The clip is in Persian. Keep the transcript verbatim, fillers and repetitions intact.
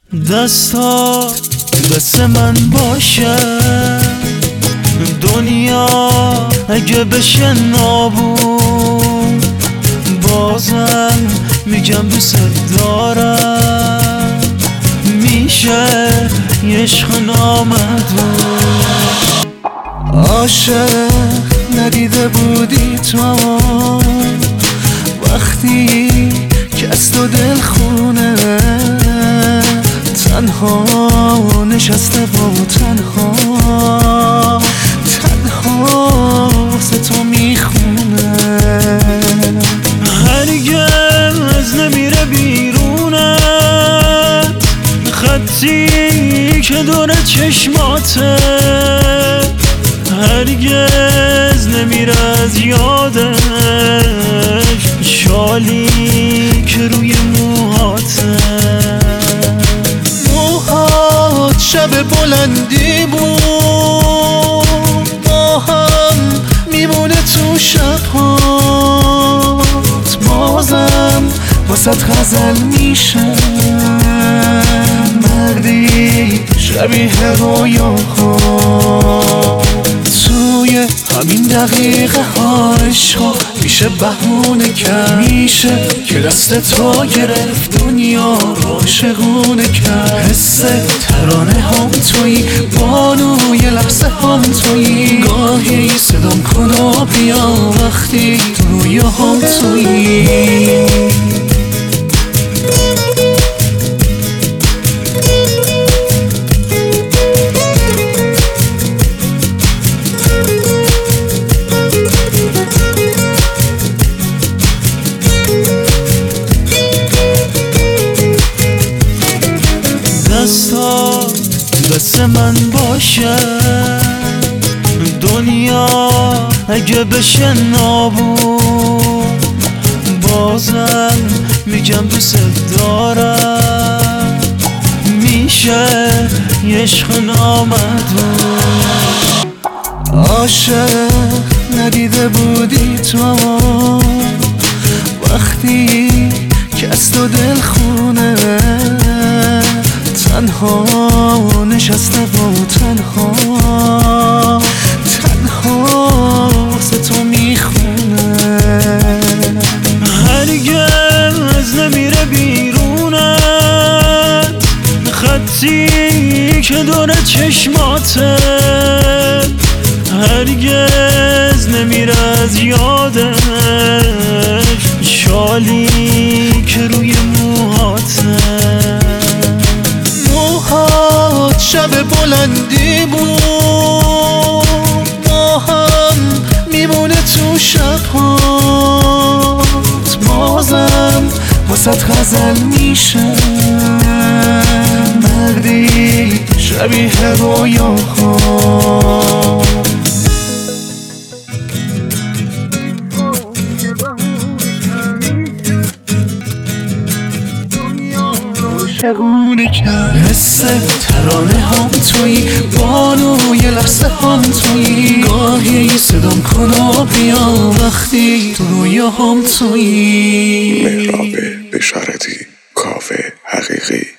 دستا دست من باشه دنیا اگه بشه نابود، بازم میگم دوست دارم. میشه یه عشق نامحدود. عاشق ندیده بودی تو وقتی که از تو دل خونه، تنها نشسته و تنها تنها واسه تو میخونه. هرگز نمیره بیرونت خطی که دور چشماته، هرگز نمیره از یادش شالی که روی موهاته. موهات شب بلندی بود، ما هم میمونه تو شبهات، بازم واسه غزل میشه مردی شبیه رویاها. توی همین دقیقه ها عشقا میشه بهونه کرد، میشه که دست تو گرفت دنیا عاشقونه کرد. حس ترانه هم تویی، بانوی لحظه هم تویی، گاهی صدام کن و بیا وقتی تو رویا هم تویی. دستا دست من باشه دنیا اگه بشه نابود، بازم میگم دوست دارم. میشه یه عشق نامحدود. عاشق ندیده بودی تو وقتی که از تو دل خونه، تنها نشسته و تنها تنها واسه تو میخونه. هرگز نمیره بیرونت خطی که دور چشماته، هرگز نمیره از یادش شالی که روی موهاته. موهات شب بلندی بود، ما هم میمونه تو شبهات، بازم واسه غزل میشه مردی شبیه رویاها. عاشقونه کرد. حس ترانه هم تویی، بانوی لحظه هم تویی، گاهی صدام کن و بیا وقتی تو رویا هم تویی. مهراب بشارتی، کاوه حقیقی.